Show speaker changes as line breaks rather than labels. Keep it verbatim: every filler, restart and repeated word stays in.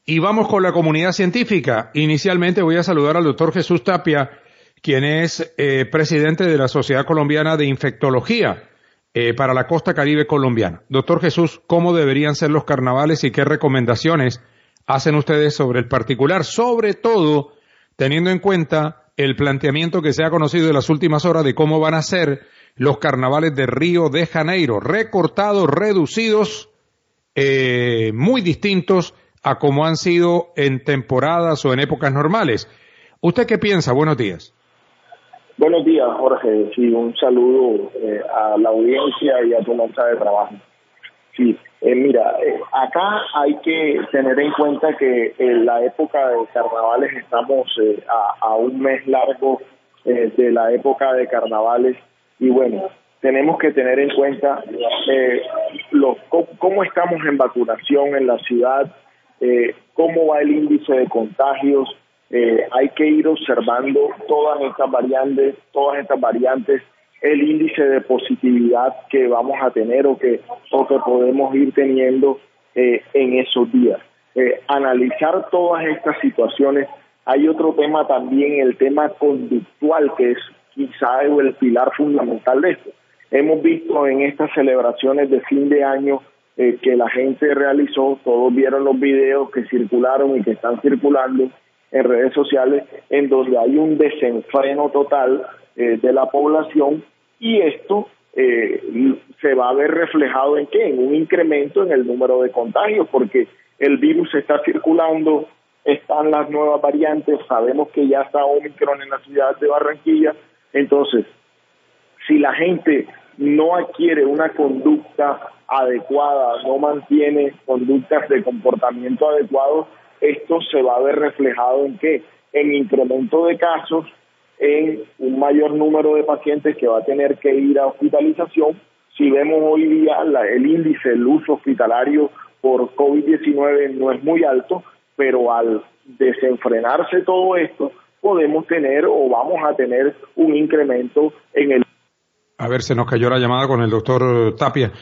Y vamos con la comunidad científica. Inicialmente voy a saludar al doctor Jesús Tapia, quien es eh, presidente de la Sociedad Colombiana de Infectología eh, para la costa caribe colombiana. Doctor Jesús, ¿cómo deberían ser los carnavales y qué recomendaciones hacen ustedes sobre el particular? Sobre todo, teniendo en cuenta el planteamiento que se ha conocido en las últimas horas de cómo van a ser los carnavales de Río de Janeiro, recortados, reducidos, eh, muy distintos a como han sido en temporadas o en épocas normales. ¿Usted qué piensa? Buenos días.
Buenos días, Jorge. Sí, un saludo eh, a la audiencia y a tu mesa de trabajo. Sí, eh, mira, eh, acá hay que tener en cuenta que en la época de carnavales estamos eh, a, a un mes largo eh, de la época de carnavales y bueno, tenemos que tener en cuenta eh, los, cómo, cómo estamos en vacunación en la ciudad, eh, cómo va el índice de contagios. Eh, hay que ir observando todas estas variantes, todas estas variantes, el índice de positividad que vamos a tener o que, o que podemos ir teniendo eh, en esos días. Eh, analizar todas estas situaciones. Hay otro tema también, el tema conductual, que es quizá el pilar fundamental de esto. Hemos visto en estas celebraciones de fin de año eh, que la gente realizó, todos vieron los videos que circularon y que están circulando en redes sociales, en donde hay un desenfreno total eh, de la población y esto eh, se va a ver reflejado en qué, en un incremento en el número de contagios, porque el virus está circulando, están las nuevas variantes, sabemos que ya está Omicron en la ciudad de Barranquilla, entonces si la gente no adquiere una conducta adecuada, no mantiene conductas de comportamiento adecuado, esto se va a ver reflejado en qué, en incremento de casos, en un mayor número de pacientes que va a tener que ir a hospitalización. Si vemos hoy día la, el índice del uso hospitalario por COVID diecinueve no es muy alto, pero al desenfrenarse todo esto, podemos tener o vamos a tener un incremento en el...
A ver, se nos cayó la llamada con el doctor Tapia.